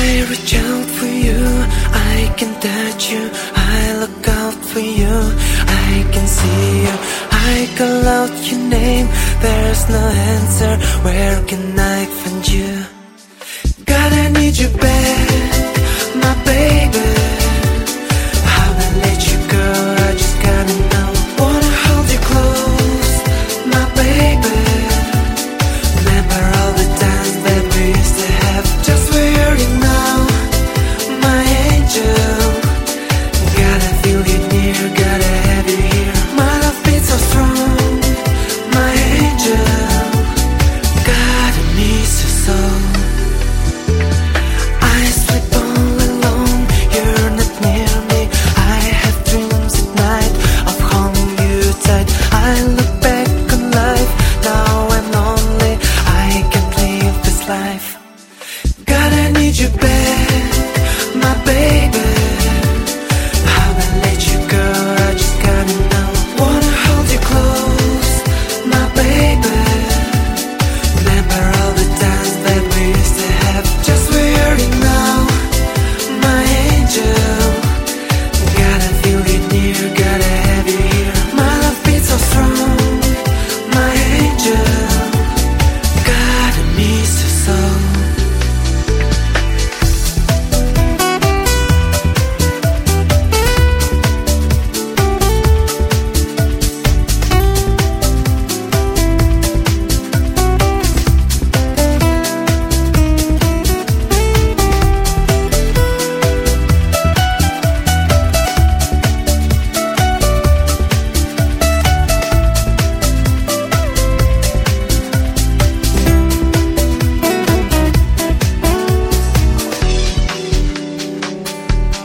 I reach out for you, I can touch you, I look out for you, I can see you, I call out your name, there's no answer, where can I find you? God, I need you back, my baby. How to let you go, I just gotta know. Wanna hold you close, my baby. Remember all the times that we used to have, just where you now, my angel. Gotta feel you near, gotta have you here. My love beats so strong, my angel. God, I miss you so. I sleep all alone, you're not near me. I have dreams at night of holding you tight. I look back on life, now I'm lonely, I can't live this life. God, I need you back, my baby. How to let you go, I just gotta know. Wanna hold you close, my baby. Remember all the times that we used to have, just where you now, my angel. Gotta feel you near, gotta have you here. My love beats so strong, my angel. God, I miss you so.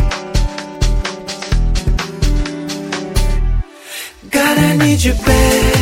God, I need you back,